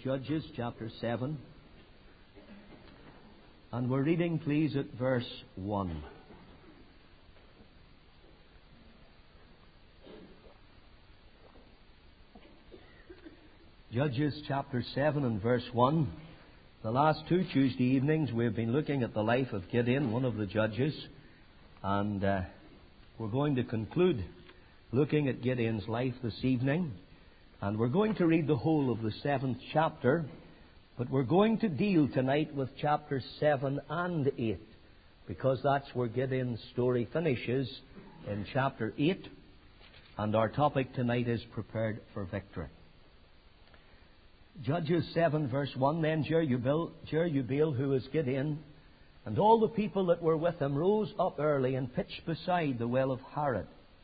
Judges chapter 7. And we're reading, please, at verse 1. Judges chapter 7 and verse 1. The last two Tuesday evenings we've been looking at the life of Gideon, one of the judges. And we're going to conclude looking at Gideon's life this evening. And we're going to read the whole of the 7th chapter. But we're going to deal tonight with chapters 7 and 8. Because that's where Gideon's story finishes in chapter 8. And our topic tonight is prepared for victory. Judges 7 verse 1. Then Jerubbaal, who is Gideon, and all the people that were with him rose up early and pitched beside the well of Harod,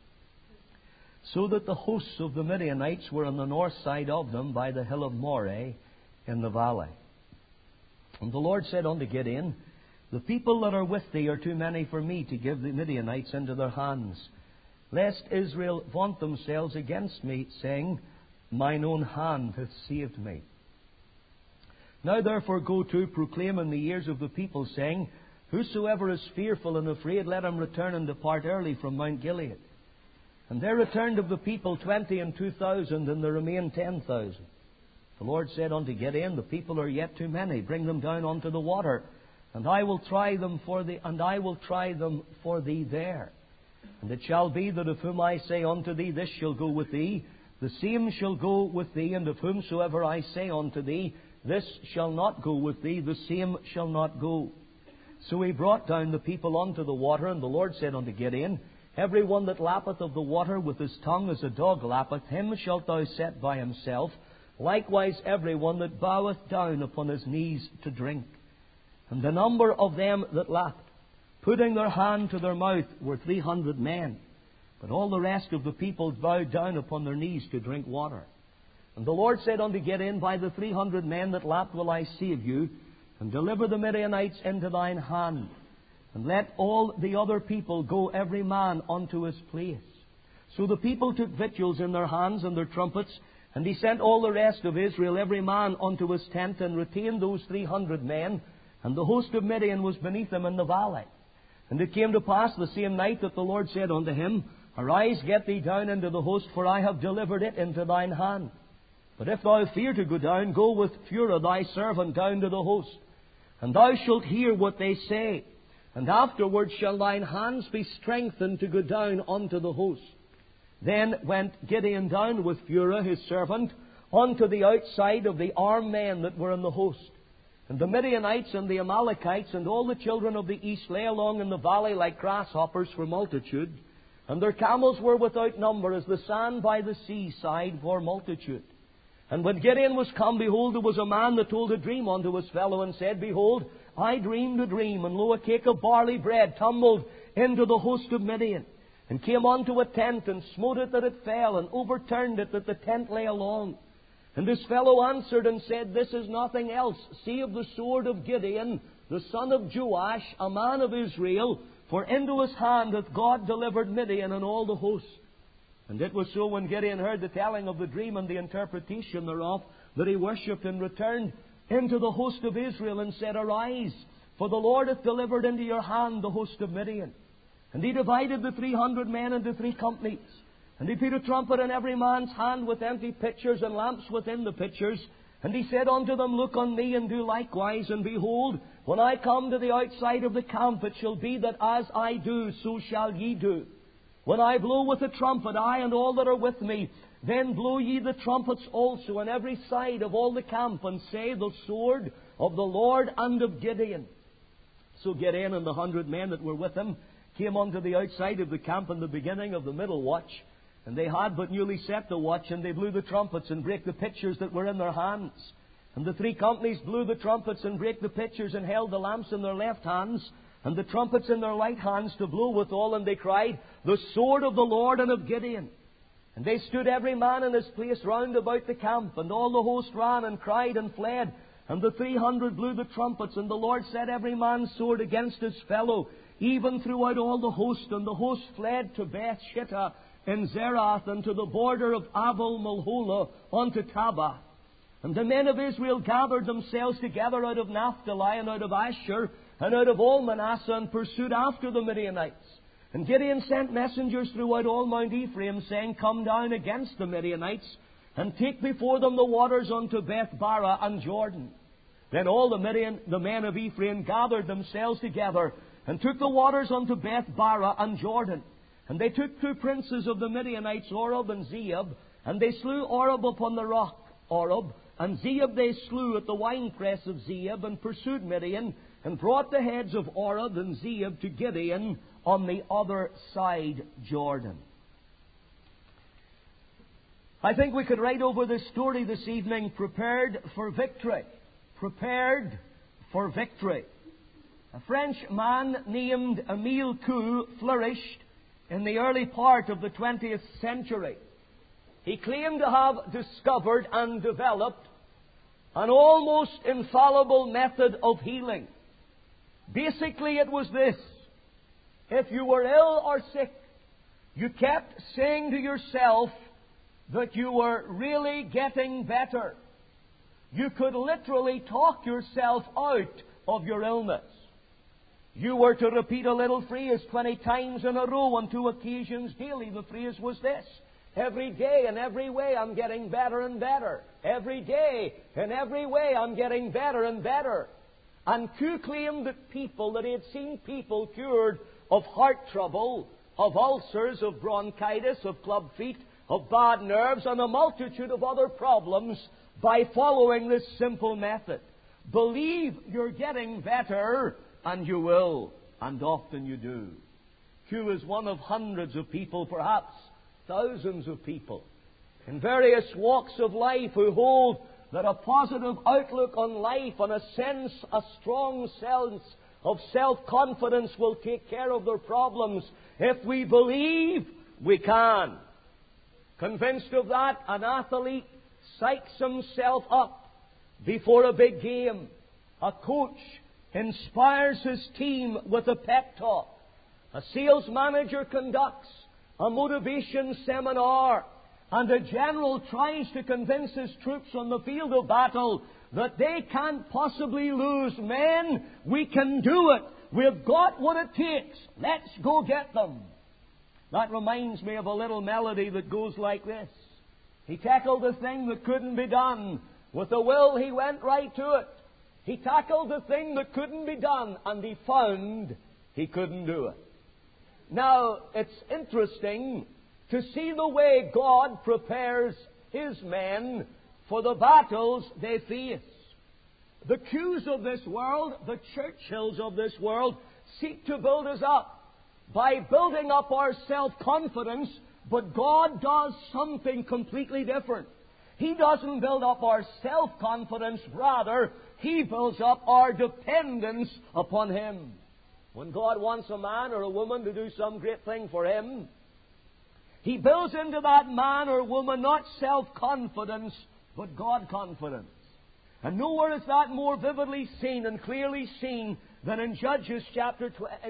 so that the hosts of the Midianites were on the north side of them by the hill of Moreh in the valley. And the Lord said unto Gideon, the people that are with thee are too many for me to give the Midianites into their hands, lest Israel vaunt themselves against me, saying, mine own hand hath saved me. Now therefore go to, proclaim in the ears of the people, saying, whosoever is fearful and afraid, let him return and depart early from Mount Gilead. And there returned of the people 22,000, and there remained 10,000. The Lord said unto Gideon, the people are yet too many. Bring them down unto the water, and I will try them for thee there. And it shall be that of whom I say unto thee, this shall go with thee, the same shall go with thee, and of whomsoever I say unto thee, this shall not go with thee, the same shall not go. So he brought down the people unto the water, and the Lord said unto Gideon, every one that lappeth of the water with his tongue as a dog lappeth, him shalt thou set by himself. Likewise every one that boweth down upon his knees to drink. And the number of them that lapped, putting their hand to their mouth, were 300 men. But all the rest of the people bowed down upon their knees to drink water. And the Lord said unto Gideon, by the 300 men that lapped will I save you, and deliver the Midianites into thine hand. And let all the other people go every man unto his place. So the people took victuals in their hands and their trumpets, and he sent all the rest of Israel every man unto his tent, and retained those 300 men. And the host of Midian was beneath them in the valley. And it came to pass the same night that the Lord said unto him, arise, get thee down into the host, for I have delivered it into thine hand. But if thou fear to go down, go with Phurah thy servant down to the host, and thou shalt hear what they say. And afterwards shall thine hands be strengthened to go down unto the host. Then went Gideon down with Phurah his servant unto the outside of the armed men that were in the host. And the Midianites and the Amalekites and all the children of the east lay along in the valley like grasshoppers for multitude. And their camels were without number as the sand by the seaside for multitude. And when Gideon was come, behold, there was a man that told a dream unto his fellow, and said, behold, I dreamed a dream, and lo, a cake of barley bread tumbled into the host of Midian, and came unto a tent, and smote it that it fell, and overturned it that the tent lay along. And his fellow answered and said, this is nothing else save the sword of Gideon, the son of Joash, a man of Israel, for into his hand hath God delivered Midian and all the host. And it was so, when Gideon heard the telling of the dream and the interpretation thereof, that he worshipped and returned into the host of Israel, and said, arise, for the Lord hath delivered into your hand the host of Midian. And he divided the 300 men into 3 companies. And he put a trumpet in every man's hand, with empty pitchers and lamps within the pitchers. And he said unto them, look on me, and do likewise. And behold, when I come to the outside of the camp, it shall be that as I do, so shall ye do. When I blow with the trumpet, I and all that are with me, then blow ye the trumpets also on every side of all the camp, and say, the sword of the Lord and of Gideon. So Gideon and the 100 men that were with him came unto the outside of the camp in the beginning of the middle watch. And they had but newly set the watch, and they blew the trumpets and brake the pitchers that were in their hands. And the 3 companies blew the trumpets and brake the pitchers, and held the lamps in their left hands, and the trumpets in their right hands to blow withal. And they cried, the sword of the Lord and of Gideon. And they stood every man in his place round about the camp, and all the host ran and cried and fled. And the 300 blew the trumpets, and the Lord set every man's sword against his fellow, even throughout all the host. And the host fled to Beth Shittah in Zerath, and to the border of Abel Malholah unto Tabah. And the men of Israel gathered themselves together out of Naphtali and out of Asher and out of all Manasseh and pursued after the Midianites. And Gideon sent messengers throughout all Mount Ephraim, saying, Come down against the Midianites, and take before them the waters unto Beth-barah and Jordan. Then all the men of Ephraim gathered themselves together, and took the waters unto Beth-barah and Jordan. And they took 2 princes of the Midianites, Oreb and Zeeb, and they slew Oreb upon the rock Oreb, and Zeeb they slew at the winepress of Zeeb, and pursued Midian, and brought the heads of Oreb and Zeeb to Gideon on the other side Jordan. I think we could write over this story this evening, Prepared for Victory. Prepared for Victory. A French man named Émile Coué flourished in the early part of the 20th century. He claimed to have discovered and developed an almost infallible method of healing. Basically, it was this. If you were ill or sick, you kept saying to yourself that you were really getting better. You could literally talk yourself out of your illness. You were to repeat a little phrase 20 times in a row on 2 occasions daily. The phrase was this: every day in every way I'm getting better and better. Every day in every way I'm getting better and better. And Coué claimed that he had seen people cured of heart trouble, of ulcers, of bronchitis, of club feet, of bad nerves, and a multitude of other problems by following this simple method. Believe you're getting better, and you will, and often you do. Coué is one of hundreds of people, perhaps thousands of people, in various walks of life who hold that a positive outlook on life and a strong sense of self-confidence will take care of their problems. If we believe, we can. Convinced of that, an athlete psychs himself up before a big game. A coach inspires his team with a pep talk. A sales manager conducts a motivation seminar. And a general tries to convince his troops on the field of battle that they can't possibly lose. Men, we can do it. We've got what it takes. Let's go get them. That reminds me of a little melody that goes like this. He tackled the thing that couldn't be done. With a will, he went right to it. He tackled the thing that couldn't be done, and he found he couldn't do it. Now, it's interesting to see the way God prepares His men for the battles they face. The Coués of this world, the Churchills of this world, seek to build us up by building up our self-confidence, but God does something completely different. He doesn't build up our self-confidence, rather, He builds up our dependence upon Him. When God wants a man or a woman to do some great thing for Him, He builds into that man or woman not self-confidence, but God-confidence. And nowhere is that more vividly seen and clearly seen than in Judges chapter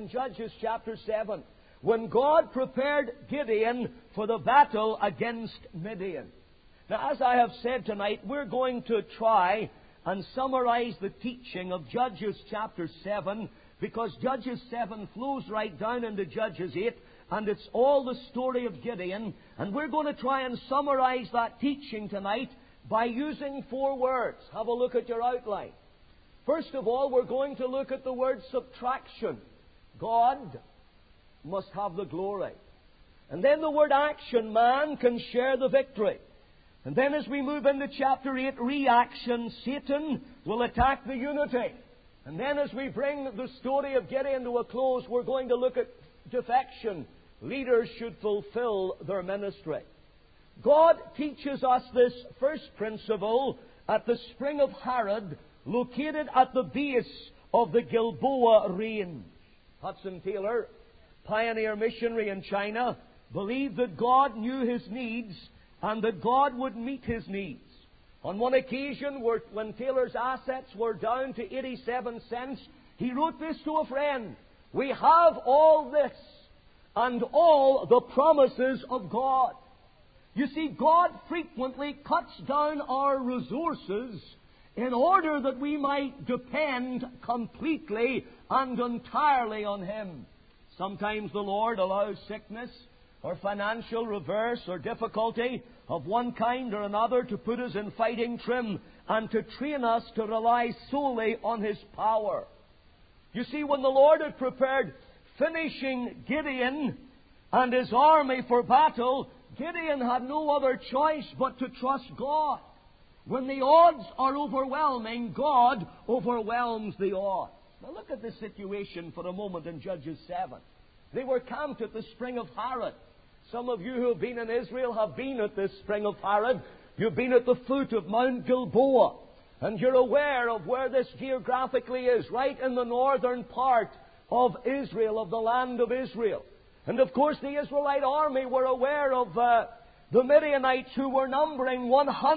7, when God prepared Gideon for the battle against Midian. Now, as I have said tonight, we're going to try and summarize the teaching of Judges chapter 7, because Judges 7 flows right down into Judges 8, and it's all the story of Gideon. And we're going to try and summarize that teaching tonight by using 4 words. Have a look at your outline. First of all, we're going to look at the word subtraction. God must have the glory. And then the word action. Man can share the victory. And then as we move into chapter 8, reaction. Satan will attack the unity. And then as we bring the story of Gideon to a close, we're going to look at defection. Leaders should fulfill their ministry. God teaches us this first principle at the spring of Harod, located at the base of the Gilboa Range. Hudson Taylor, pioneer missionary in China, believed that God knew his needs and that God would meet his needs. On one occasion, when Taylor's assets were down to 87 cents, he wrote this to a friend: "We have all this and all the promises of God." You see, God frequently cuts down our resources in order that we might depend completely and entirely on Him. Sometimes the Lord allows sickness or financial reverse or difficulty of one kind or another to put us in fighting trim and to train us to rely solely on His power. You see, when the Lord had prepared finishing Gideon and his army for battle, Gideon had no other choice but to trust God. When the odds are overwhelming, God overwhelms the odds. Now look at this situation for a moment in Judges 7. They were camped at the spring of Harod. Some of you who have been in Israel have been at this spring of Harod. You've been at the foot of Mount Gilboa. And you're aware of where this geographically is, right in the northern part of Israel, of the land of Israel. And of course the Israelite army were aware of the Midianites, who were numbering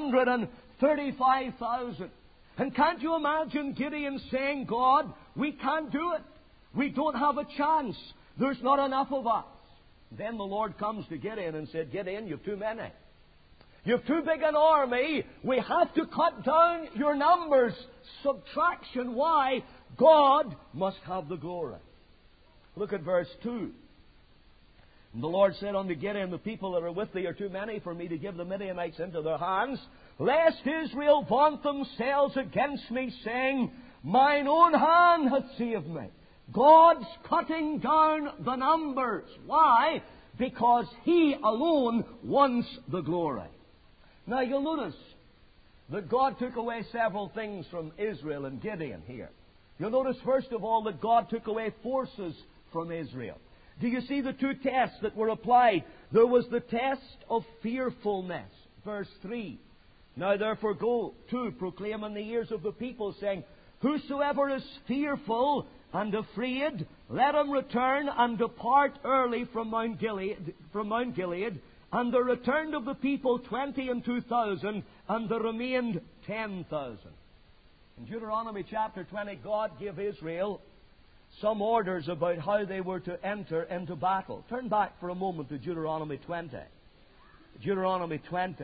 135,000. And can't you imagine Gideon saying, God, we can't do it. We don't have a chance. There's not enough of us. Then the Lord comes to Gideon and said, Gideon, you've too many. You've too big an army. We have to cut down your numbers. Subtraction. Why? God must have the glory. Look at verse 2. And the Lord said unto Gideon, the people that are with thee are too many for me to give the Midianites into their hands, lest Israel vaunt themselves against me, saying, mine own hand hath saved me. God's cutting down the numbers. Why? Because He alone wants the glory. Now you'll notice that God took away several things from Israel and Gideon here. You'll notice first of all that God took away forces from Israel. Do you see the two tests that were applied? There was the test of fearfulness. Verse 3. Now therefore go to proclaim in the ears of the people, saying, whosoever is fearful and afraid, let him return and depart early from Mount Gilead. And there returned of the people 22,000, and there remained 10,000. In Deuteronomy chapter 20, God gave Israel some orders about how they were to enter into battle. Turn back for a moment to Deuteronomy 20. Deuteronomy 20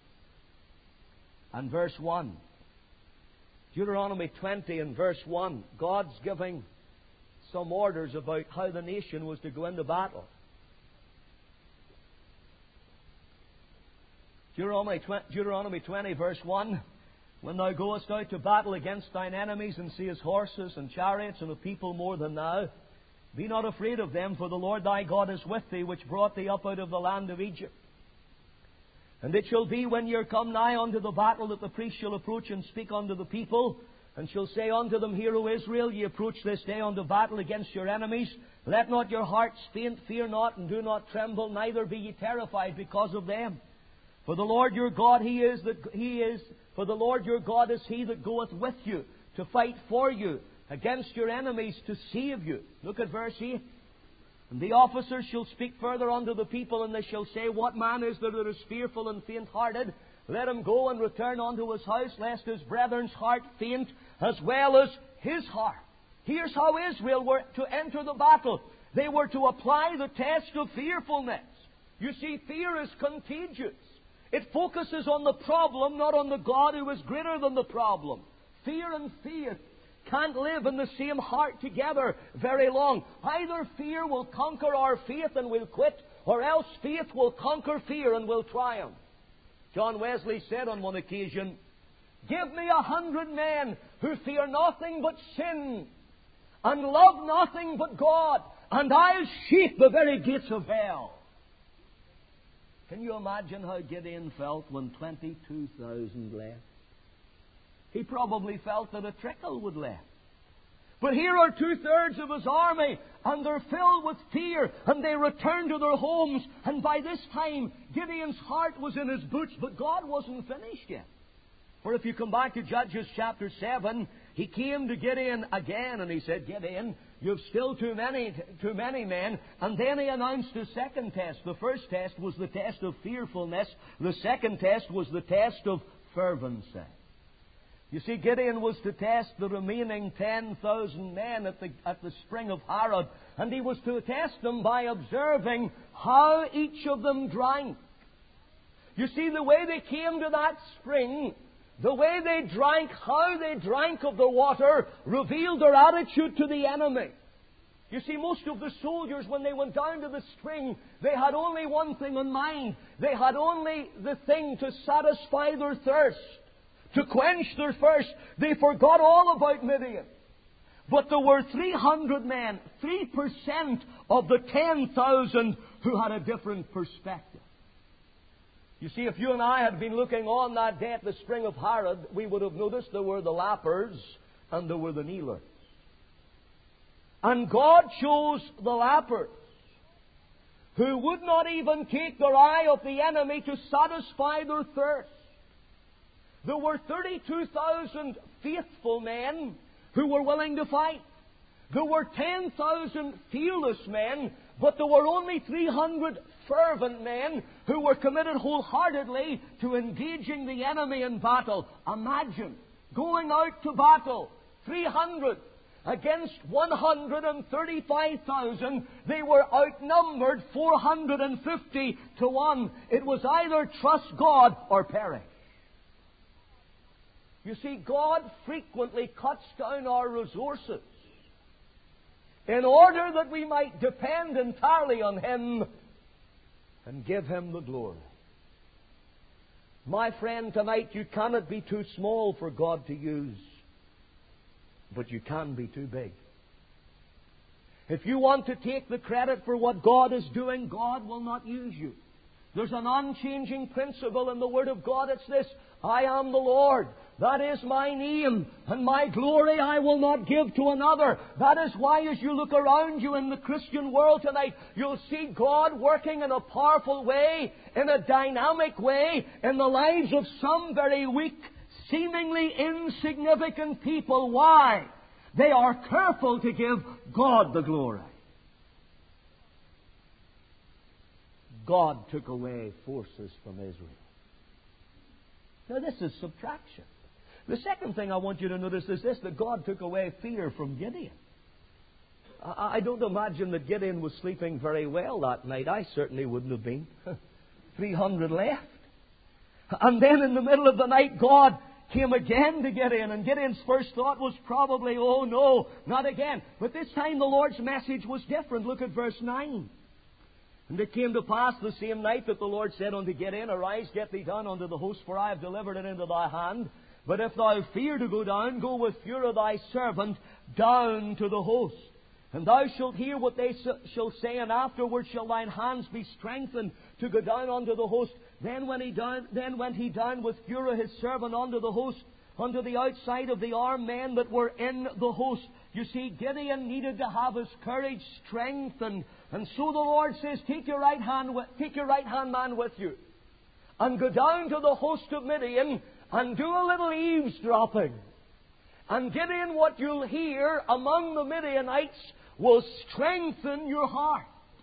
and verse 1. Deuteronomy 20 and verse 1. God's giving some orders about how the nation was to go into battle. Deuteronomy 20 verse 1. When thou goest out to battle against thine enemies, and seest horses and chariots and a people more than thou, be not afraid of them, for the Lord thy God is with thee, which brought thee up out of the land of Egypt. And it shall be, when ye are come nigh unto the battle, that the priest shall approach and speak unto the people, and shall say unto them, Hear, O Israel, ye approach this day unto battle against your enemies. Let not your hearts faint, fear not, and do not tremble, neither be ye terrified because of them. For the Lord your God, for the Lord your God is He that goeth with you, to fight for you against your enemies, to save you. Look at verse 8. And the officers shall speak further unto the people, and they shall say, What man is there that is fearful and faint-hearted? Let him go and return unto his house, lest his brethren's heart faint, as well as his heart. Here's how Israel were to enter the battle. They were to apply the test of fearfulness. You see, fear is contagious. It focuses on the problem, not on the God who is greater than the problem. Fear and faith can't live in the same heart together very long. Either fear will conquer our faith and we'll quit, or else faith will conquer fear and will triumph. John Wesley said on one occasion, Give me 100 men who fear nothing but sin and love nothing but God, and I'll shake the very gates of hell. Can you imagine how Gideon felt when 22,000 left? He probably felt that a trickle would left. But here are 2/3 of his army, and they're filled with fear, and they return to their homes. And by this time, Gideon's heart was in his boots, but God wasn't finished yet. For if you come back to Judges chapter 7, he came to Gideon again, and he said, Gideon, you've still too many men. And then he announced a second test. The first test was the test of fearfulness. The second test was the test of fervency. You see, Gideon was to test the remaining 10,000 men at the spring of Harod, and he was to test them by observing how each of them drank. You see, the way they came to that spring, the way they drank, how they drank of the water, revealed their attitude to the enemy. You see, most of the soldiers, when they went down to the spring, they had only one thing in mind. They had only the thing to satisfy their thirst, to quench their thirst. They forgot all about Midian. But there were 300 men, 3% of the 10,000 who had a different perspective. You see, if you and I had been looking on that day at the spring of Harod, we would have noticed there were the lappers and there were the kneelers. And God chose the lappers, who would not even take their eye off the enemy to satisfy their thirst. There were 32,000 faithful men who were willing to fight. There were 10,000 fearless men, but there were only 300 fervent men who were committed wholeheartedly to engaging the enemy in battle. Imagine going out to battle, 300 against 135,000. They were outnumbered 450 to 1. It was either trust God or perish. You see, God frequently cuts down our resources in order that we might depend entirely on Him and give Him the glory. My friend, tonight you cannot be too small for God to use, but you can be too big. If you want to take the credit for what God is doing, God will not use you. There's an unchanging principle in the Word of God. It's this: I am the Lord. That is my name, and my glory I will not give to another. That is why, as you look around you in the Christian world tonight, you'll see God working in a powerful way, in a dynamic way, in the lives of some very weak, seemingly insignificant people. Why? They are careful to give God the glory. God took away forces from Israel. Now, this is subtraction. The second thing I want you to notice is this: that God took away fear from Gideon. I don't imagine that Gideon was sleeping very well that night. I certainly wouldn't have been. 300 left. And then in the middle of the night, God came again to Gideon, and Gideon's first thought was probably, oh no, not again. But this time the Lord's message was different. Look at verse 9. And it came to pass the same night that the Lord said unto Gideon, Arise, get thee down unto the host, for I have delivered it into thy hand. But if thou fear to go down, go with Phurah thy servant down to the host. And thou shalt hear what they shall say, and afterward shall thine hands be strengthened to go down unto the host. Then went he down with Phurah his servant unto the host, unto the outside of the armed men that were in the host. You see, Gideon needed to have his courage strengthened. And so the Lord says, take your right hand man with you, and go down to the host of Midian, and do a little eavesdropping. And Gideon, what you'll hear among the Midianites will strengthen your heart.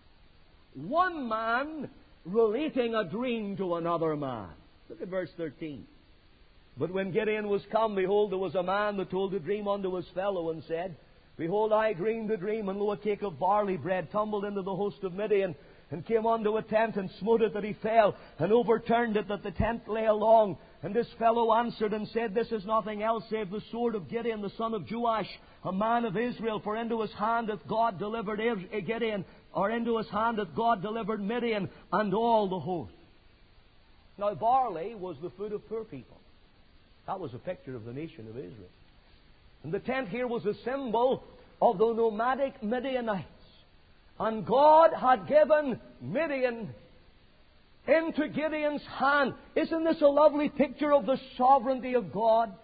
One man relating a dream to another man. Look at verse 13. But when Gideon was come, behold, there was a man that told a dream unto his fellow, and said, Behold, I dreamed a dream, and lo, a cake of barley bread tumbled into the host of Midian, and came unto a tent, and smote it that he fell, and overturned it that the tent lay along. And this fellow answered and said, This is nothing else save the sword of Gideon, the son of Joash, a man of Israel. For into his hand hath God delivered Gideon, or into his hand hath God delivered Midian, and all the host. Now, barley was the food of poor people. That was a picture of the nation of Israel. And the tent here was a symbol of the nomadic Midianites. And God had given Midian into Gideon's hand. Isn't this a lovely picture of the sovereignty of God?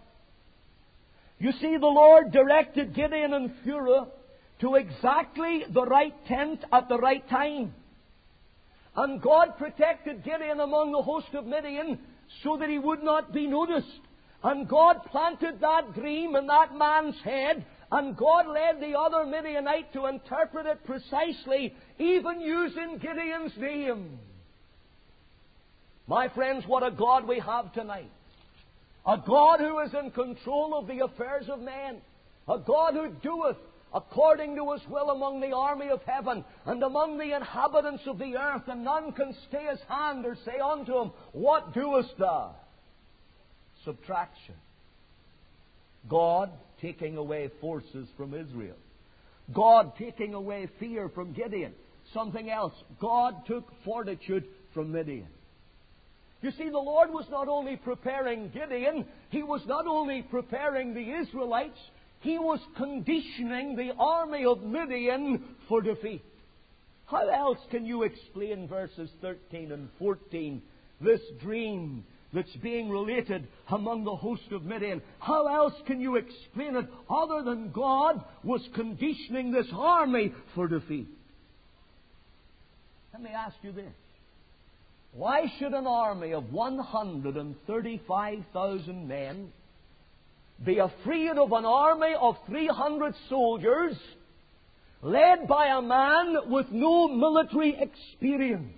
You see, the Lord directed Gideon and Phurah to exactly the right tent at the right time. And God protected Gideon among the host of Midian so that he would not be noticed. And God planted that dream in that man's head, and God led the other Midianite to interpret it precisely, even using Gideon's name. My friends, what a God we have tonight. A God who is in control of the affairs of men. A God who doeth according to His will among the army of heaven and among the inhabitants of the earth, and none can stay His hand or say unto Him, What doest thou? Subtraction. God taking away forces from Israel. God taking away fear from Gideon. Something else. God took fortitude from Midian. You see, the Lord was not only preparing Gideon, He was not only preparing the Israelites, He was conditioning the army of Midian for defeat. How else can you explain verses 13 and 14, this dream that's being related among the host of Midian? How else can you explain it other than God was conditioning this army for defeat? Let me ask you this. Why should an army of 135,000 men be afraid of an army of 300 soldiers led by a man with no military experience?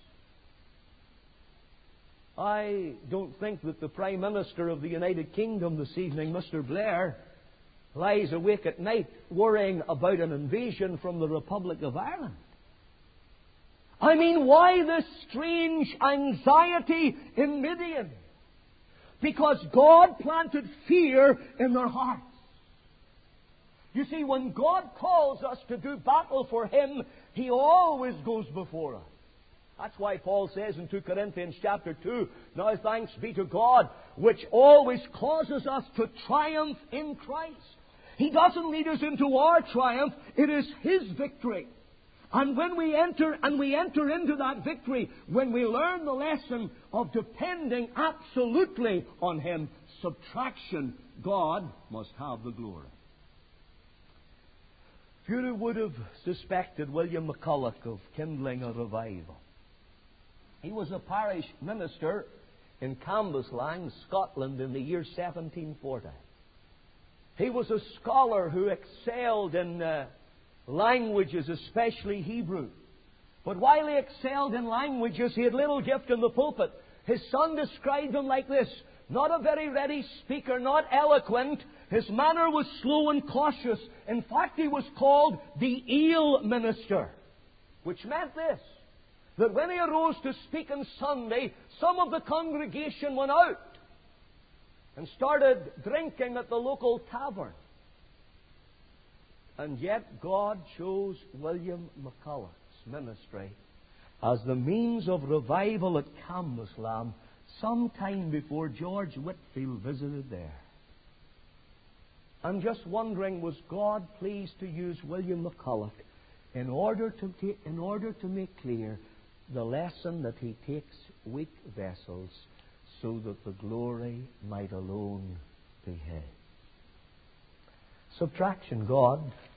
I don't think that the Prime Minister of the United Kingdom this evening, Mr. Blair, lies awake at night worrying about an invasion from the Republic of Ireland. I mean, why this strange anxiety in Midian? Because God planted fear in their hearts. You see, when God calls us to do battle for Him, He always goes before us. That's why Paul says in 2 Corinthians chapter 2, Now thanks be to God, which always causes us to triumph in Christ. He doesn't lead us into our triumph, it is His victory. And when we enter into that victory, when we learn the lesson of depending absolutely on Him, subtraction, God must have the glory. Few would have suspected William McCulloch of kindling a revival. He was a parish minister in Cambuslang, Scotland, in the year 1740. He was a scholar who excelled in languages, especially Hebrew. But while he excelled in languages, he had little gift in the pulpit. His son described him like this: not a very ready speaker, not eloquent. His manner was slow and cautious. In fact, he was called the eel minister, which meant this, that when he arose to speak on Sunday, some of the congregation went out and started drinking at the local tavern. And yet God chose William McCulloch's ministry as the means of revival at Cambuslang some time before George Whitefield visited there. I'm just wondering, was God pleased to use William McCulloch in order to make clear the lesson that He takes weak vessels so that the glory might alone be His? Subtraction, God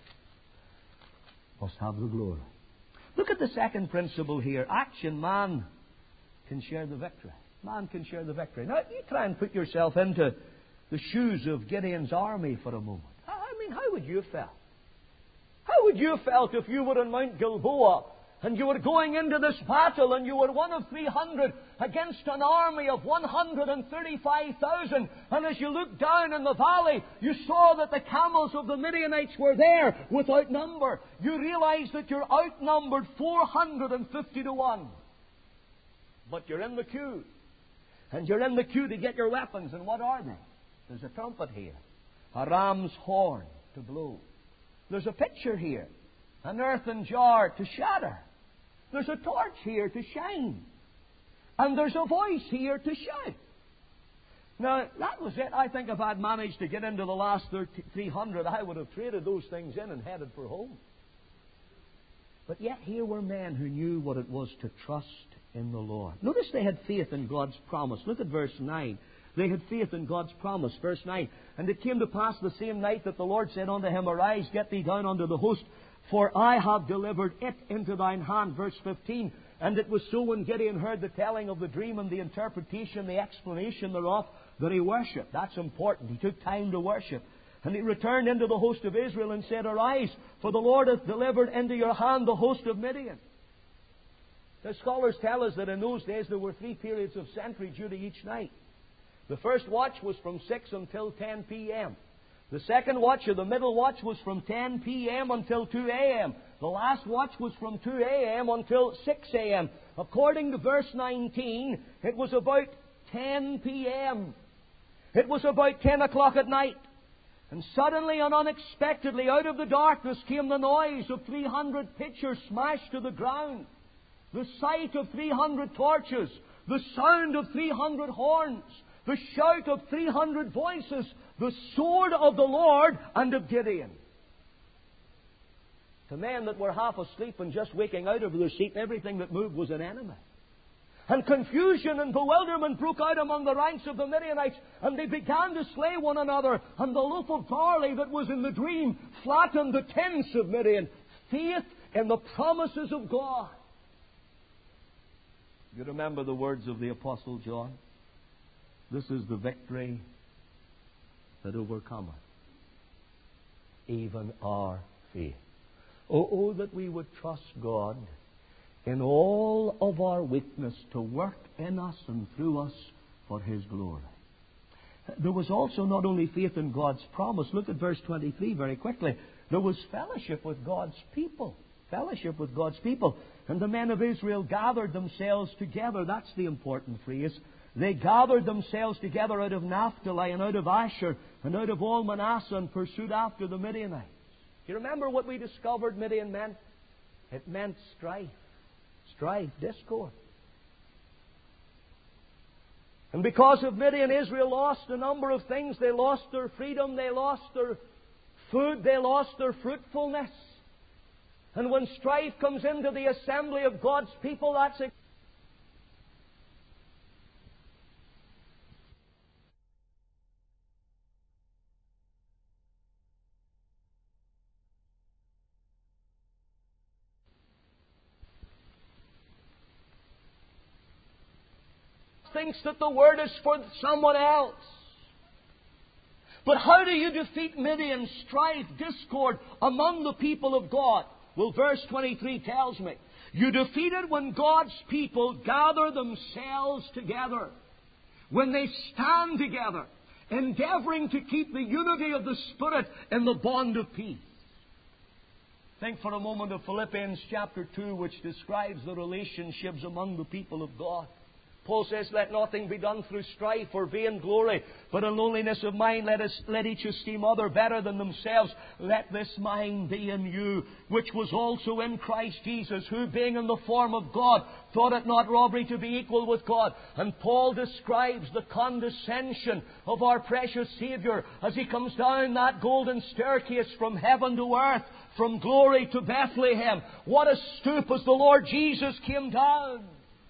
must have the glory. Look at the second principle here. Action, man can share the victory. Man can share the victory. Now, you try and put yourself into the shoes of Gideon's army for a moment. I mean, how would you have felt? How would you have felt if you were on Mount Gilboa and you were going into this battle and you were one of 300 against an army of 135,000, and as you looked down in the valley, you saw that the camels of the Midianites were there without number. You realized that you're outnumbered 450 to 1. But you're in the queue. And you're in the queue to get your weapons. And what are they? There's a trumpet here, a ram's horn to blow. There's a pitcher here, an earthen jar to shatter. There's a torch here to shine. And there's a voice here to shout. Now, that was it. I think if I'd managed to get into the last 300, I would have traded those things in and headed for home. But yet here were men who knew what it was to trust in the Lord. Notice they had faith in God's promise. Look at verse 9. They had faith in God's promise. Verse 9. And it came to pass the same night that the Lord said unto him, Arise, get thee down unto the host, for I have delivered it into thine hand. Verse 15. And it was so when Gideon heard the telling of the dream and the interpretation, the explanation thereof, that he worshipped. That's important. He took time to worship. And he returned into the host of Israel and said, Arise, for the Lord hath delivered into your hand the host of Midian. The scholars tell us that in those days there were 3 periods of sentry duty each night. The first watch was from 6 until 10 p.m. The second watch, or the middle watch, was from 10 p.m. until 2 a.m. The last watch was from 2 a.m. until 6 a.m. According to verse 19, it was about 10 p.m. It was about 10 o'clock at night. And suddenly and unexpectedly, out of the darkness came the noise of 300 pitchers smashed to the ground, the sight of 300 torches, the sound of 300 horns, the shout of 300 voices, the sword of the Lord and of Gideon. To men that were half asleep and just waking out of their seat, everything that moved was an enemy. And confusion and bewilderment broke out among the ranks of the Midianites, and they began to slay one another. And the loaf of barley that was in the dream flattened the tents of Midian. Faith in the promises of God. You remember the words of the Apostle John? This is the victory that overcometh, even our faith. Oh, that we would trust God in all of our weakness to work in us and through us for His glory. There was also not only faith in God's promise. Look at verse 23 very quickly. There was fellowship with God's people. Fellowship with God's people. And the men of Israel gathered themselves together. That's the important phrase. They gathered themselves together out of Naphtali and out of Asher and out of all Manasseh and pursued after the Midianites. Do you remember what we discovered Midian meant? It meant strife. Strife, discord. And because of Midian, Israel lost a number of things. They lost their freedom, they lost their food, they lost their fruitfulness. And when strife comes into the assembly of God's people, that's a thinks that the word is for someone else. But how do you defeat Midian, strife, discord among the people of God? Well, verse 23 tells me. You defeat it when God's people gather themselves together. When they stand together, endeavoring to keep the unity of the Spirit in the bond of peace. Think for a moment of Philippians chapter 2, which describes the relationships among the people of God. Paul says, let nothing be done through strife or vainglory, but in lowliness of mind let each esteem other better than themselves. Let this mind be in you, which was also in Christ Jesus, who being in the form of God, thought it not robbery to be equal with God. And Paul describes the condescension of our precious Saviour as He comes down that golden staircase from heaven to earth, from glory to Bethlehem. What a stoop as the Lord Jesus came down.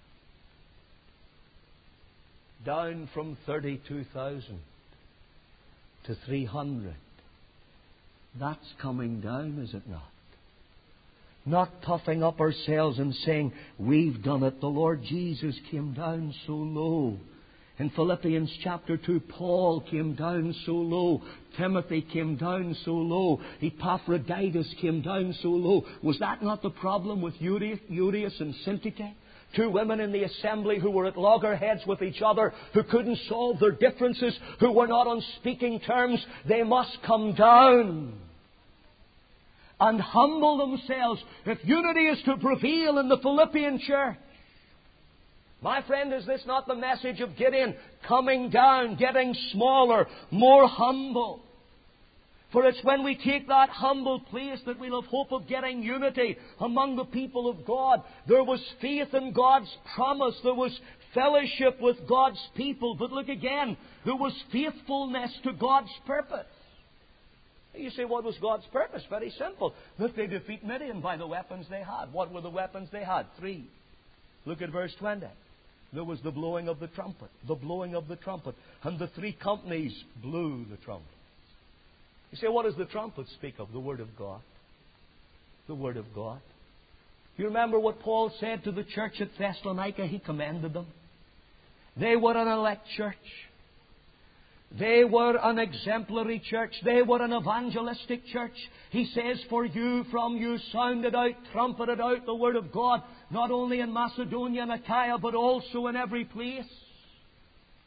Down from 32,000 to 300. That's coming down, is it not? Not puffing up ourselves and saying, we've done it. The Lord Jesus came down so low. In Philippians chapter 2, Paul came down so low. Timothy came down so low. Epaphroditus came down so low. Was that not the problem with Euodias and Syntyche? Two women in the assembly who were at loggerheads with each other, who couldn't solve their differences, who were not on speaking terms. They must come down and humble themselves if unity is to prevail in the Philippian church. My friend, is this not the message of Gideon? Coming down, getting smaller, more humble. For it's when we take that humble place that we'll have hope of getting unity among the people of God. There was faith in God's promise. There was fellowship with God's people. But look again, there was faithfulness to God's purpose. You say, what was God's purpose? Very simple. That they defeat Midian by the weapons they had. What were the weapons they had? 3. Look at verse 20. There was the blowing of the trumpet. The blowing of the trumpet. And the 3 companies blew the trumpet. You say, what does the trumpet speak of? The Word of God. The Word of God. You remember what Paul said to the church at Thessalonica? He commended them. They were an elect church. They were an exemplary church. They were an evangelistic church. He says, for you, from you sounded out, trumpeted out the Word of God, not only in Macedonia and Achaia, but also in every place.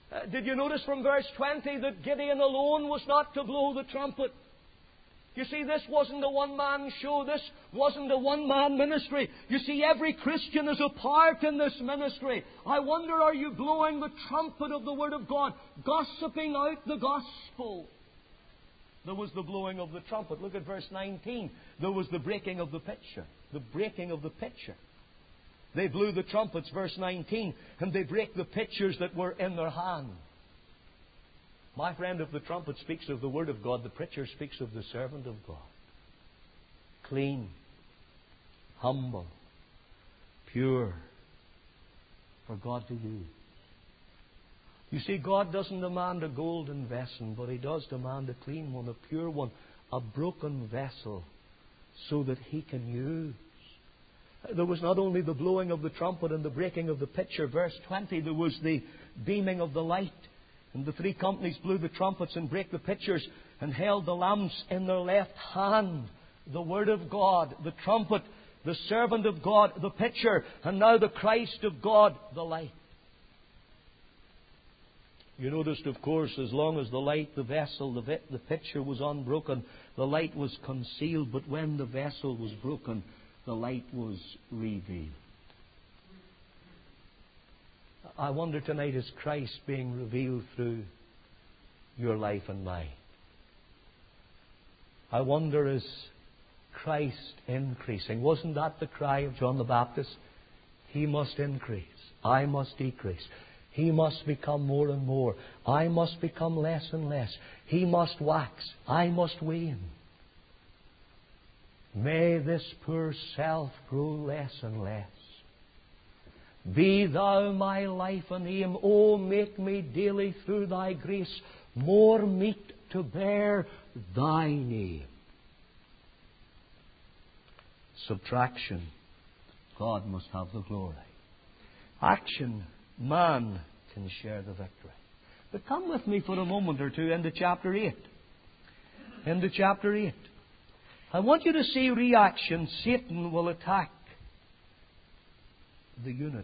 Did you notice from verse 20 that Gideon alone was not to blow the trumpet? You see, this wasn't a one-man show. This wasn't a one-man ministry. You see, every Christian is a part in this ministry. I wonder, are you blowing the trumpet of the Word of God, gossiping out the gospel? There was the blowing of the trumpet. Look at verse 19. There was the breaking of the pitcher. The breaking of the pitcher. They blew the trumpets, verse 19, and they break the pitchers that were in their hand. My friend, if the trumpet speaks of the Word of God, the preacher speaks of the servant of God. Clean, humble, pure, for God to use. You see, God doesn't demand a golden vessel, but He does demand a clean one, a pure one, a broken vessel, so that He can use. There was not only the blowing of the trumpet and the breaking of the pitcher. Verse 20, there was the beaming of the light. And the three companies blew the trumpets and brake the pitchers and held the lamps in their left hand. The Word of God, the trumpet, the servant of God, the pitcher, and now the Christ of God, the light. You noticed, of course, as long as the light, the vessel, the pitcher was unbroken, the light was concealed. But when the vessel was broken, the light was revealed. I wonder tonight, is Christ being revealed through your life and mine? I wonder, is Christ increasing? Wasn't that the cry of John the Baptist? He must increase. I must decrease. He must become more and more. I must become less and less. He must wax. I must wane. May this poor self grow less and less. Be Thou my life and aim. O make me daily through Thy grace more meet to bear Thy name. Subtraction. God must have the glory. Action. Man can share the victory. But come with me for a moment or two into chapter 8. Into chapter 8. I want you to see reaction. Satan will attack the unity.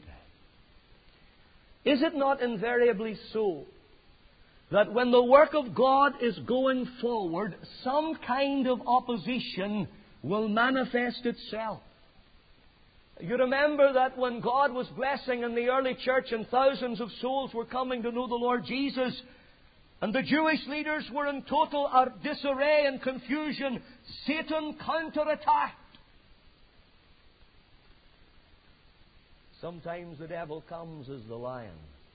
Is it not invariably so that when the work of God is going forward, some kind of opposition will manifest itself? You remember that when God was blessing in the early church and thousands of souls were coming to know the Lord Jesus, and the Jewish leaders were in total disarray and confusion, Satan counterattacked. Sometimes the devil comes as the lion.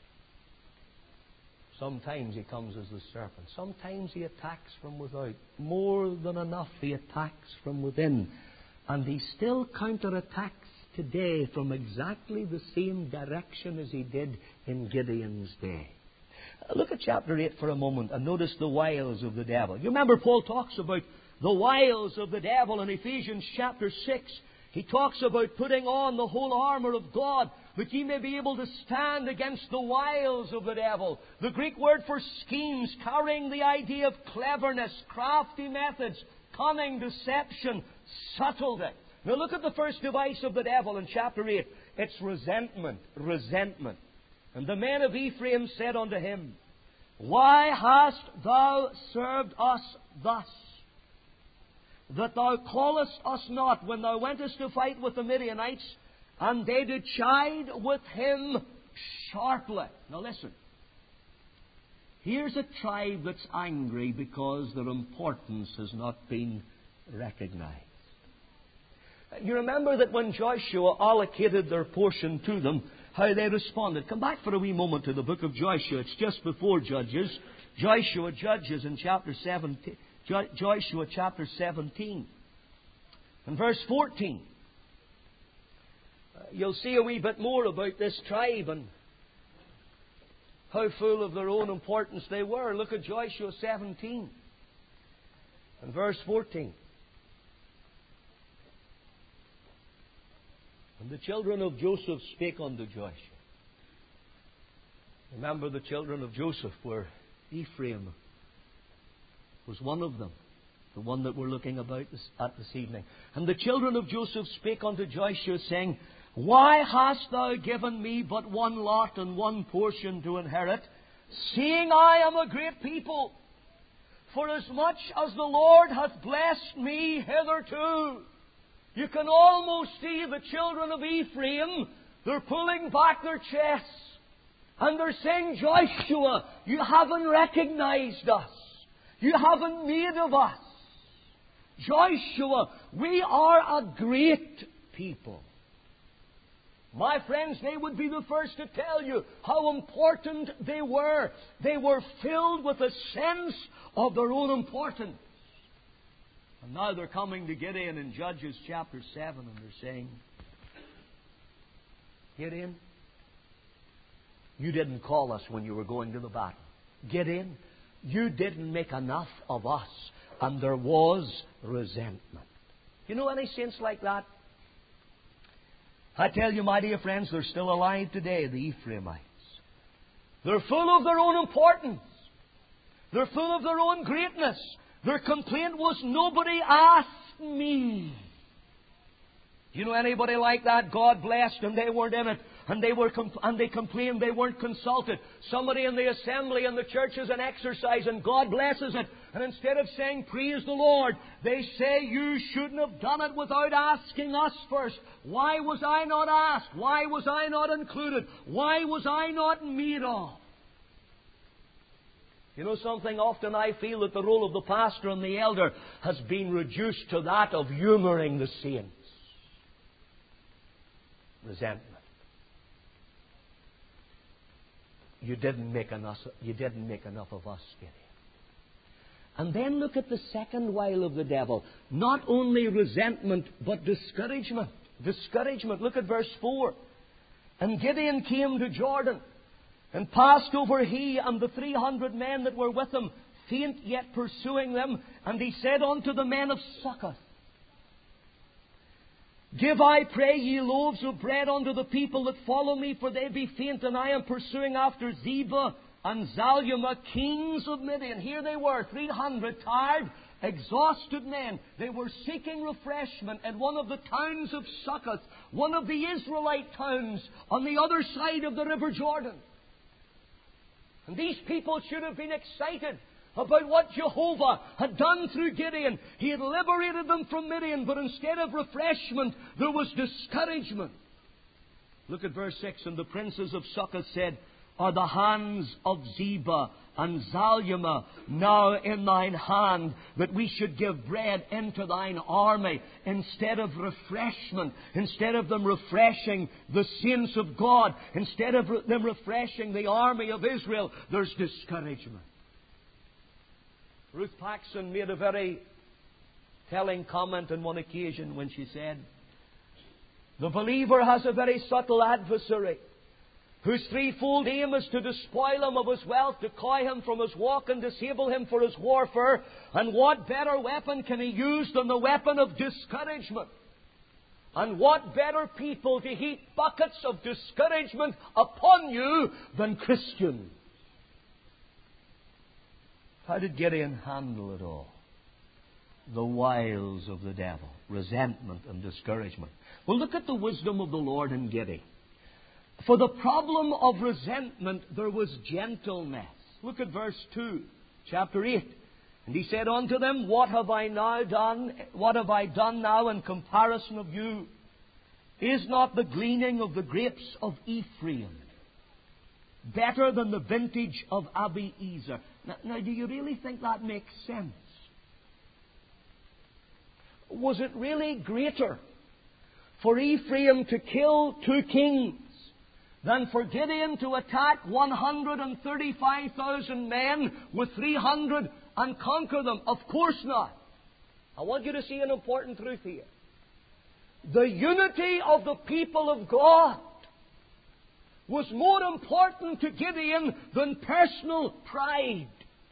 Sometimes he comes as the serpent. Sometimes he attacks from without. More than enough, he attacks from within. And he still counterattacks today from exactly the same direction as he did in Gideon's day. Look at chapter 8 for a moment and notice the wiles of the devil. You remember Paul talks about the wiles of the devil in Ephesians chapter 6. He talks about putting on the whole armour of God that ye may be able to stand against the wiles of the devil. The Greek word for schemes, carrying the idea of cleverness, crafty methods, cunning, deception, subtlety. Now look at the first device of the devil in chapter 8. It's resentment. Resentment. And the men of Ephraim said unto him, Why hast thou served us thus, that thou callest us not when thou wentest to fight with the Midianites? And they did chide with him sharply. Now listen. Here's a tribe that's angry because their importance has not been recognized. You remember that when Joshua allocated their portion to them, how they responded. Come back for a wee moment to the book of Joshua. It's just before Judges. Joshua Judges in chapter 17. Joshua chapter 17. And verse 14. You'll see a wee bit more about this tribe and how full of their own importance they were. Look at Joshua 17 and verse 14. And the children of Joseph spake unto Joshua. Remember, the children of Joseph were Ephraim was one of them, the one that we're looking about at this evening. And the children of Joseph spake unto Joshua, saying, Why hast thou given me but one lot and one portion to inherit? seeing I am a great people, for as much as the Lord hath blessed me hitherto. You can almost see the children of Ephraim. They're pulling back their chests. And they're saying, Joshua, you haven't recognized us. You haven't made of us. Joshua, we are a great people. My friends, they would be the first to tell you how important they were. They were filled with a sense of their own importance. And now they're coming to Gideon in Judges chapter 7, and they're saying, Gideon, you didn't call us when you were going to the battle. Gideon, you didn't make enough of us. And there was resentment. You know any saints like that? I tell you, my dear friends, they're still alive today, the Ephraimites. They're full of their own importance. They're full of their own greatness. Their complaint was, nobody asked me. Do you know anybody like that? God blessed and they weren't in it. And they complained they weren't consulted. Somebody in the assembly in the church is an exercise and God blesses it. And instead of saying, praise the Lord, they say, you shouldn't have done it without asking us first. Why was I not asked? Why was I not included? Why was I not made of? You know something? Often I feel that the role of the pastor and the elder has been reduced to that of humouring the saints. Resentment. You didn't make enough of us, Gideon. And then look at the second wile of the devil. Not only resentment, but discouragement. Discouragement. Look at verse 4. And Gideon came to Jordan, and passed over he and the 300 men that were with him, faint yet pursuing them. And he said unto the men of Succoth, give, I pray ye, loaves of bread unto the people that follow me, for they be faint, and I am pursuing after Zebah and Zalmunna, kings of Midian. Here they were, 300 tired, exhausted men. They were seeking refreshment at one of the towns of Succoth, one of the Israelite towns on the other side of the River Jordan. And these people should have been excited about what Jehovah had done through Gideon. He had liberated them from Midian, but instead of refreshment, there was discouragement. Look at verse 6. And the princes of Succoth said, are the hands of Zebah and Zalmunna now in thine hand, that we should give bread into thine army, instead of refreshment, instead of them refreshing the saints of God, instead of them refreshing the army of Israel, there's discouragement. Ruth Paxson made a very telling comment on one occasion when she said, the believer has a very subtle adversary, whose threefold aim is to despoil him of his wealth, to cow him from his walk, and disable him for his warfare. And what better weapon can he use than the weapon of discouragement? And what better people to heap buckets of discouragement upon you than Christians? How did Gideon handle it all? The wiles of the devil, resentment and discouragement. Well, look at the wisdom of the Lord in Gideon. For the problem of resentment, there was gentleness. Look at verse 2, chapter 8. And he said unto them, what have I now done? What have I done now in comparison of you? Is not the gleaning of the grapes of Ephraim better than the vintage of Abiezer? Now, do you really think that makes sense? Was it really greater for Ephraim to kill 2 kings than for Gideon to attack 135,000 men with 300 and conquer them? Of course not. I want you to see an important truth here. The unity of the people of God was more important to Gideon than personal pride.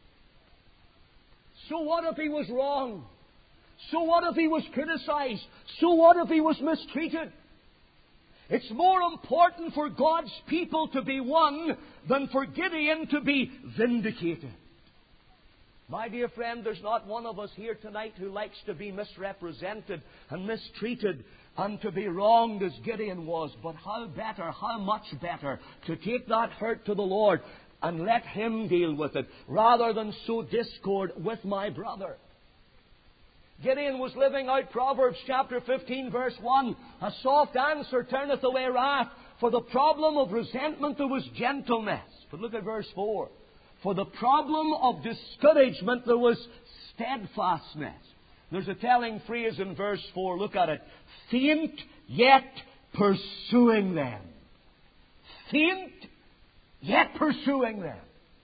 So what if he was wrong? So what if he was criticized? So what if he was mistreated? It's more important for God's people to be one than for Gideon to be vindicated. My dear friend, there's not one of us here tonight who likes to be misrepresented and mistreated and to be wronged as Gideon was. But how much better to take that hurt to the Lord and let him deal with it, rather than sow discord with my brother. Gideon was living out Proverbs chapter 15, verse 1. A soft answer turneth away wrath. For the problem of resentment there was gentleness. But look at verse 4. For the problem of discouragement there was steadfastness. There's a telling phrase in verse 4. Look at it. Faint, yet pursuing them. Faint, yet pursuing them.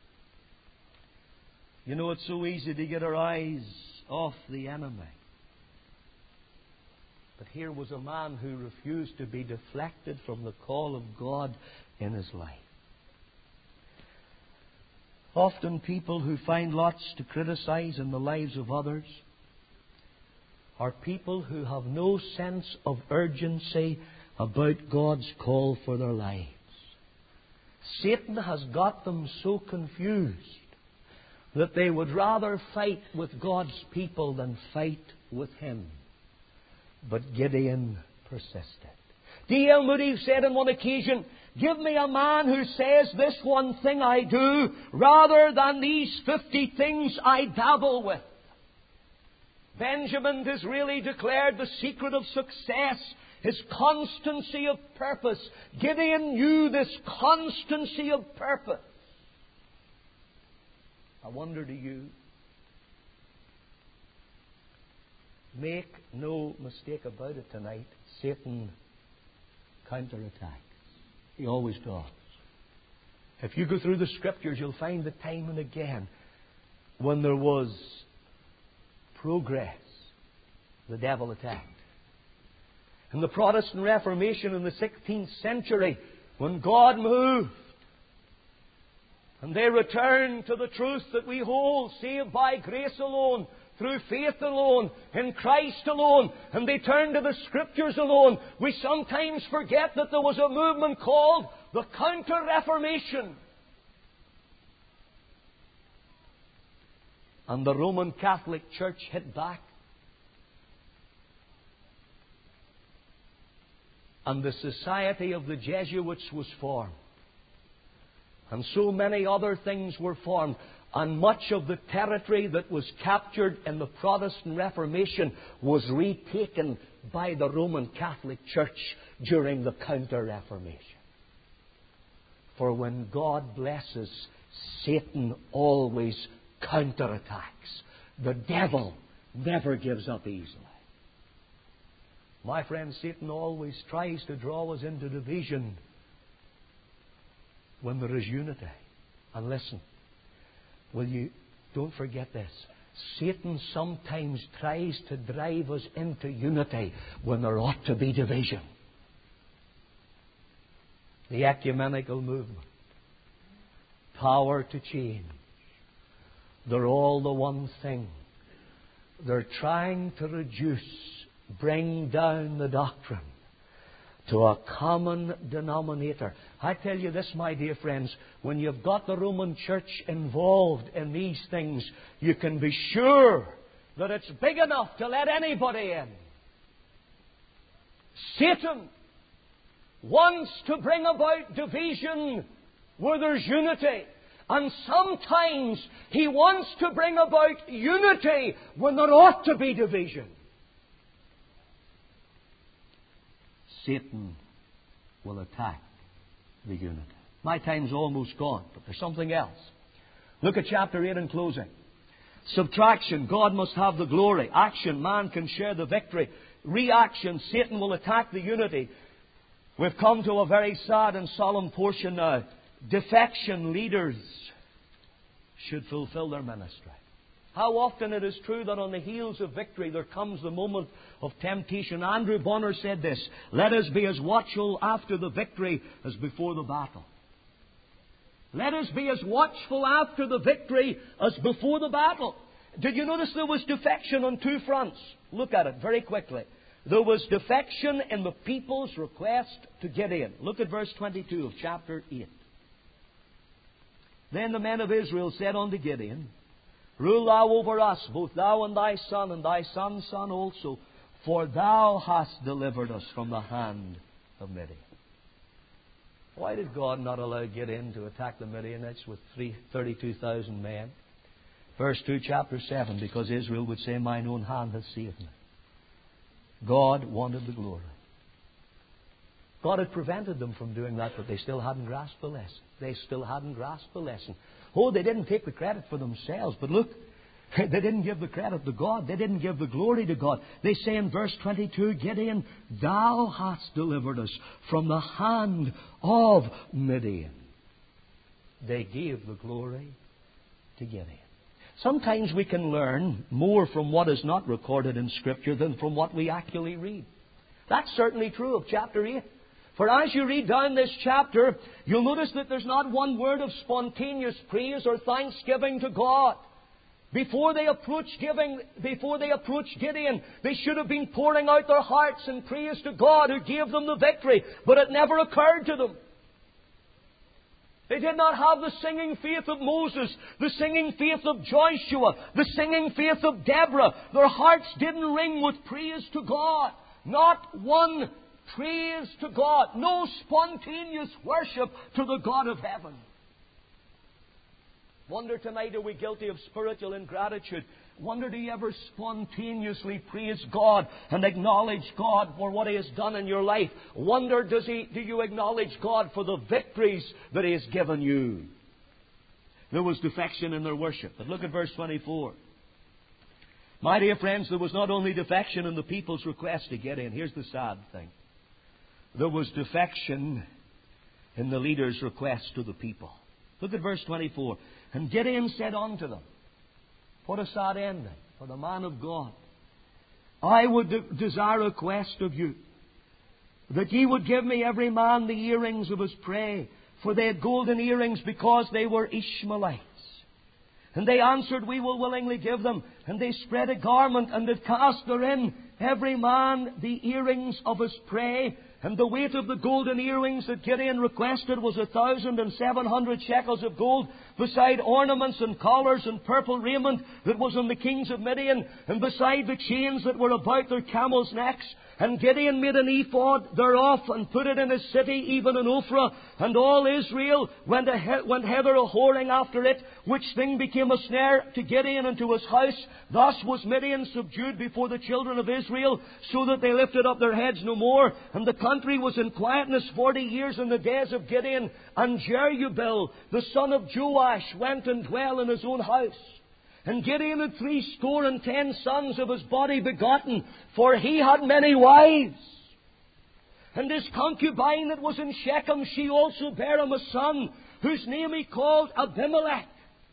You know, it's so easy to get our eyes off the enemy. But here was a man who refused to be deflected from the call of God in his life. Often people who find lots to criticize in the lives of others are people who have no sense of urgency about God's call for their lives. Satan has got them so confused that they would rather fight with God's people than fight with Him. But Gideon persisted. D.L. Moody said on one occasion, "Give me a man who says this one thing I do, rather than these 50 things I dabble with." Benjamin Disraeli declared the secret of success is constancy of purpose. Gideon knew this constancy of purpose. I wonder to you, make no mistake about it tonight, Satan counterattacks. He always does. If you go through the Scriptures, you'll find that time and again, when there was progress, the devil attacked. In the Protestant Reformation in the 16th century, when God moved, and they returned to the truth that we hold, saved by grace alone, through faith alone, in Christ alone, and they turned to the Scriptures alone, we sometimes forget that there was a movement called the Counter-Reformation. And the Roman Catholic Church hit back. And the Society of the Jesuits was formed. And so many other things were formed. And much of the territory that was captured in the Protestant Reformation was retaken by the Roman Catholic Church during the Counter-Reformation. For when God blesses, Satan always counterattacks. The devil never gives up easily. My friend, Satan always tries to draw us into division when there is unity. And listen, don't forget this. Satan sometimes tries to drive us into unity when there ought to be division. The ecumenical movement, power to change, they're all the one thing. They're trying to bring down the doctrine to a common denominator. I tell you this, my dear friends, when you've got the Roman Church involved in these things, you can be sure that it's big enough to let anybody in. Satan wants to bring about division where there's unity. And sometimes he wants to bring about unity when there ought to be division. Satan will attack the unity. My time's almost gone, but there's something else. Look at chapter 8 in closing. Subtraction, God must have the glory. Action, man can share the victory. Reaction, Satan will attack the unity. We've come to a very sad and solemn portion now. Defection, leaders should fulfill their ministry. How often it is true that on the heels of victory there comes the moment of temptation. Andrew Bonner said this, "Let us be as watchful after the victory as before the battle." Let us be as watchful after the victory as before the battle. Did you notice there was defection on two fronts? Look at it very quickly. There was defection in the people's request to Gideon. Look at verse 22 of chapter 8. Then the men of Israel said unto Gideon, "Rule thou over us, both thou and thy son's son also, for thou hast delivered us from the hand of Midian." Why did God not allow Gideon to attack the Midianites with 32,000 men? Verse 2, chapter 7, because Israel would say, mine own hand has saved me. God wanted the glory. God had prevented them from doing that, but they still hadn't grasped the lesson. They still hadn't grasped the lesson. Oh, they didn't take the credit for themselves, but look, they didn't give the credit to God. They didn't give the glory to God. They say in verse 22, Gideon, thou hast delivered us from the hand of Midian. They gave the glory to Gideon. Sometimes we can learn more from what is not recorded in Scripture than from what we actually read. That's certainly true of chapter 8. For as you read down this chapter, you'll notice that there's not one word of spontaneous praise or thanksgiving to God. Before they approached Gideon, they should have been pouring out their hearts in praise to God who gave them the victory, but it never occurred to them. They did not have the singing faith of Moses, the singing faith of Joshua, the singing faith of Deborah. Their hearts didn't ring with praise to God. Not one praise to God. No spontaneous worship to the God of heaven. Wonder tonight, are we guilty of spiritual ingratitude? Wonder, do you ever spontaneously praise God and acknowledge God for what He has done in your life? Wonder, do you acknowledge God for the victories that He has given you? There was defection in their worship. But look at verse 24. My dear friends, there was not only defection in the people's request to get in. Here's the sad thing. There was defection in the leader's request to the people. Look at verse 24. And Gideon said unto them, what a sad ending for the man of God. I would desire a request of you, that ye would give me every man the earrings of his prey, for they had golden earrings because they were Ishmaelites. And they answered, we will willingly give them. And they spread a garment and did cast therein every man the earrings of his prey. And the weight of the golden earrings that Gideon requested was 1,700 shekels of gold, beside ornaments and collars and purple raiment that was on the kings of Midian, and beside the chains that were about their camels' necks. And Gideon made an ephod thereof, and put it in his city, even in Ophrah. And all Israel went hither a-whoring after it, which thing became a snare to Gideon and to his house. Thus was Midian subdued before the children of Israel, so that they lifted up their heads no more. And the country was in quietness 40 years in the days of Gideon. And Jerubbaal, the son of Joash, went and dwelt in his own house. And Gideon had 70 sons of his body begotten, for he had many wives. And his concubine that was in Shechem, she also bare him a son, whose name he called Abimelech.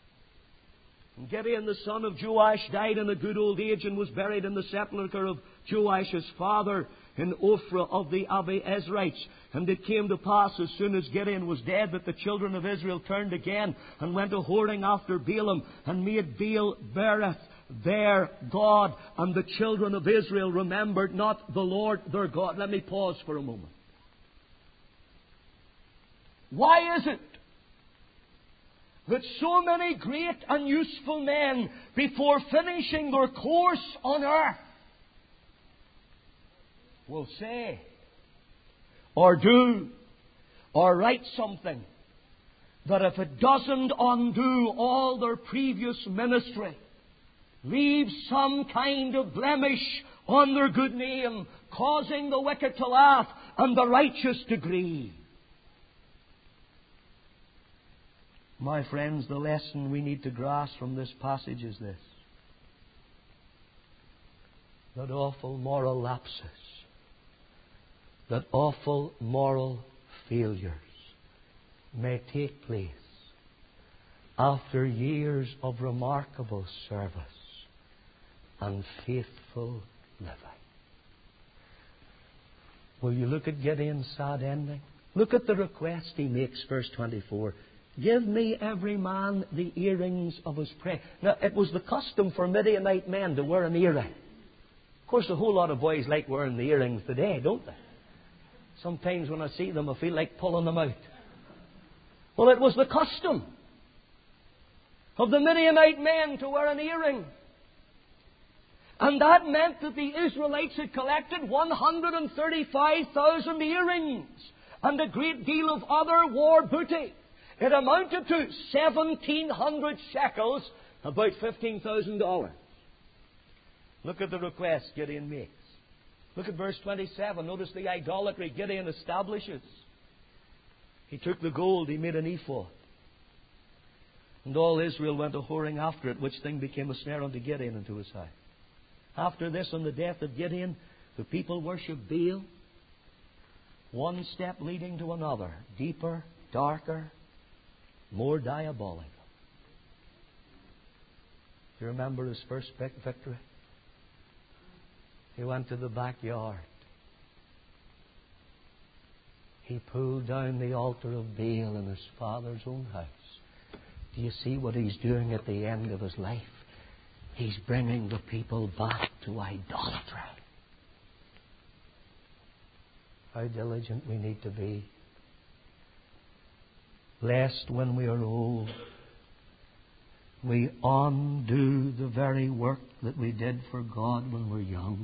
And Gideon the son of Joash died in a good old age, and was buried in the sepulchre of Joash his father, in Ophrah of the Abiezrites. And it came to pass, as soon as Gideon was dead, that the children of Israel turned again, and went a-whoring after Baalim, and made Baal Berith their God. And the children of Israel remembered not the Lord their God. Let me pause for a moment. Why is it that so many great and useful men, before finishing their course on earth, will say, or do, or write something that if it doesn't undo all their previous ministry, leaves some kind of blemish on their good name, causing the wicked to laugh and the righteous to grieve? My friends, the lesson we need to grasp from this passage is this: that awful moral lapses, that awful moral failures may take place after years of remarkable service and faithful living. Will you look at Gideon's sad ending? Look at the request he makes, verse 24. Give me every man the earrings of his prey. Now, it was the custom for Midianite men to wear an earring. Of course, a whole lot of boys like wearing the earrings today, don't they? Sometimes when I see them, I feel like pulling them out. Well, it was the custom of the Midianite men to wear an earring. And that meant that the Israelites had collected 135,000 earrings. and a great deal of other war booty. It amounted to 1,700 shekels, about $15,000. Look at the request Gideon makes. Look at verse 27. Notice the idolatry Gideon establishes. He took the gold, he made an ephod. And all Israel went a-whoring after it, which thing became a snare unto Gideon and to his house. After this, on the death of Gideon, the people worshipped Baal, one step leading to another, deeper, darker, more diabolical. Do you remember his first victory? He went to the backyard. He pulled down the altar of Baal in his father's own house. Do you see what he's doing at the end of his life? He's bringing the people back to idolatry. How diligent we need to be, lest when we are old, we undo the very work that we did for God when we're young.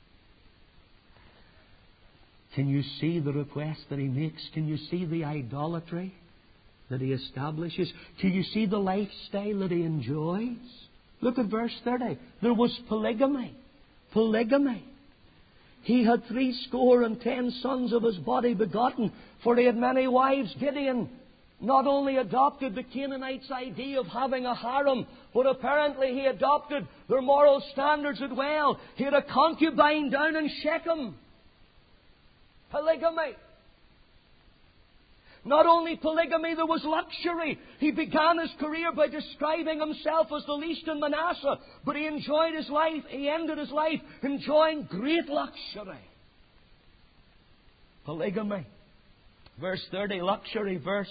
Can you see the request that he makes? Can you see the idolatry that he establishes? Can you see the lifestyle that he enjoys? Look at verse 30. There was polygamy. Polygamy. He had 70 sons of his body begotten, for he had many wives. Gideon not only adopted the Canaanites' idea of having a harem, but apparently he adopted their moral standards as well. He had a concubine down in Shechem. Polygamy. Not only polygamy, there was luxury. He began his career by describing himself as the least in Manasseh, but he enjoyed his life, he ended his life enjoying great luxury. Polygamy. Verse 30, luxury.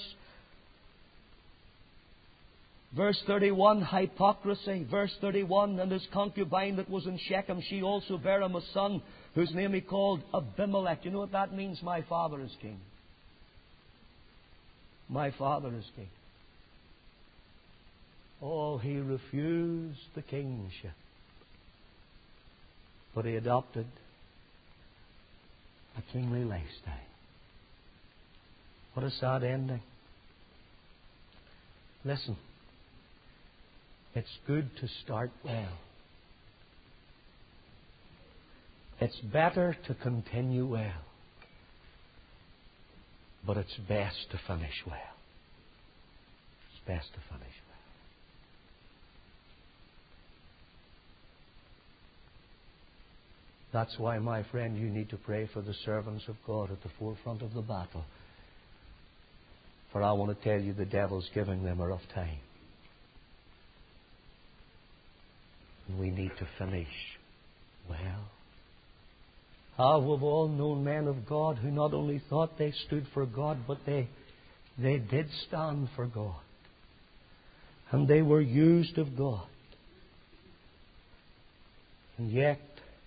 Verse 31, hypocrisy. Verse 31, and his concubine that was in Shechem, she also bare him a son, whose name he called Abimelech. You know what that means? My father is king. My father is king. Oh, he refused the kingship, but he adopted a kingly lifestyle. What a sad ending. Listen, it's good to start well. It's better to continue well. But it's best to finish well. It's best to finish well. That's why, my friend, you need to pray for the servants of God at the forefront of the battle. For I want to tell you, the devil's giving them a rough time. And we need to finish well. We've all known men of God who not only thought they stood for God, but they did stand for God. And they were used of God. And yet,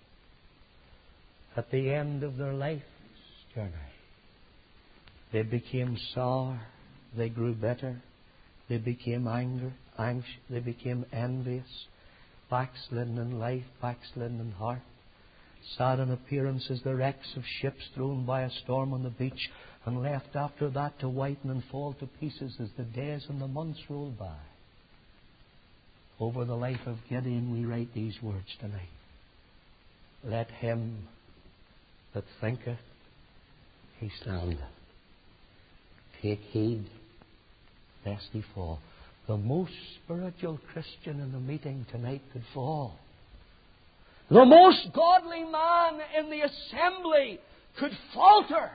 at the end of their life's journey, they became sour, they grew bitter, they became anxious, they became envious, backslidden in life, backslidden in heart. Sad in appearance as the wrecks of ships thrown by a storm on the beach, and left after that to whiten and fall to pieces as the days and the months roll by. Over the life of Gideon we write these words tonight. Let him that thinketh he standeth take heed lest he fall. The most spiritual Christian in the meeting tonight could fall. The most godly man in the assembly could falter.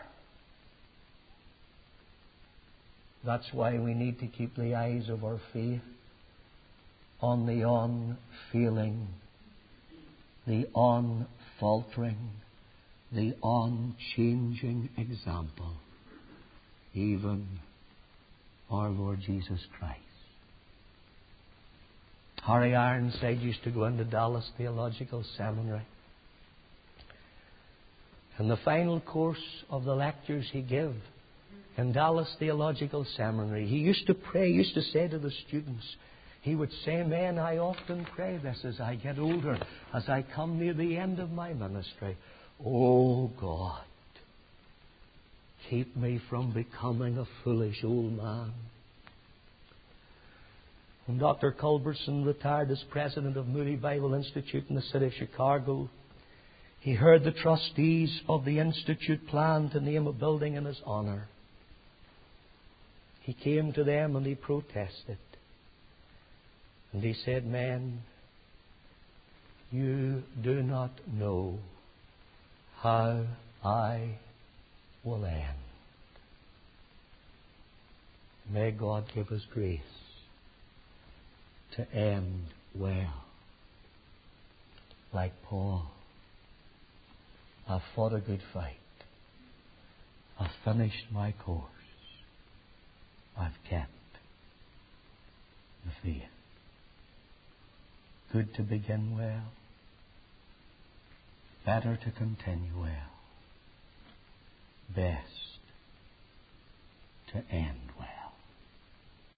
That's why we need to keep the eyes of our faith on the unfailing, the unfaltering, the unchanging example, even our Lord Jesus Christ. Harry Ironside used to go into Dallas Theological Seminary. And the final course of the lectures he gave in Dallas Theological Seminary, he used to pray, he used to say to the students, he would say, men, I often pray this as I get older, as I come near the end of my ministry. Oh God, keep me from becoming a foolish old man. When Dr. Culberson retired as president of Moody Bible Institute in the city of Chicago, he heard the trustees of the Institute plan to name a building in his honor. He came to them and he protested. And he said, "Men, you do not know how I will end. May God give us grace to end well. Like Paul, I've fought a good fight. I've finished my course. I've kept the faith." Good to begin well, better to continue well, best to end